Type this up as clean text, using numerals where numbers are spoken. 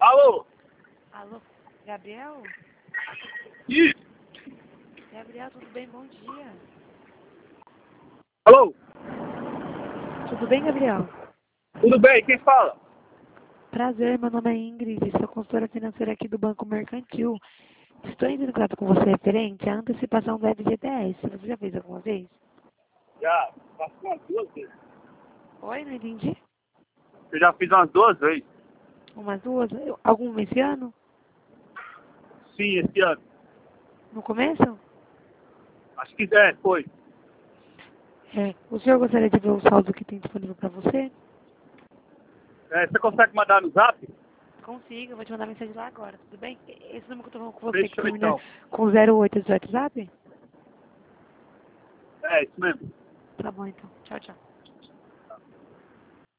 Alô? Alô, Gabriel? Isso. Gabriel, tudo bem? Bom dia. Alô? Tudo bem, Gabriel? Tudo bem? Quem fala? Prazer, meu nome é Ingrid, sou consultora financeira aqui do Banco Mercantil. Estou entrando em contato com você referente à antecipação do FGTS. Você já fez alguma vez? Já, faço umas 2 vezes. Oi, não entendi. Eu já fiz umas 2 vezes. Umas duas? Alguma esse ano? Sim, esse ano. No começo? Acho que foi. O senhor gostaria de ver o saldo que tem disponível para você? Você consegue mandar no zap? Consigo, eu vou te mandar mensagem lá agora, tudo bem? Esse número que eu tô falando com você, que Fechou termina então. com 08 do WhatsApp? Isso mesmo. Tá bom, então. Tchau, tchau.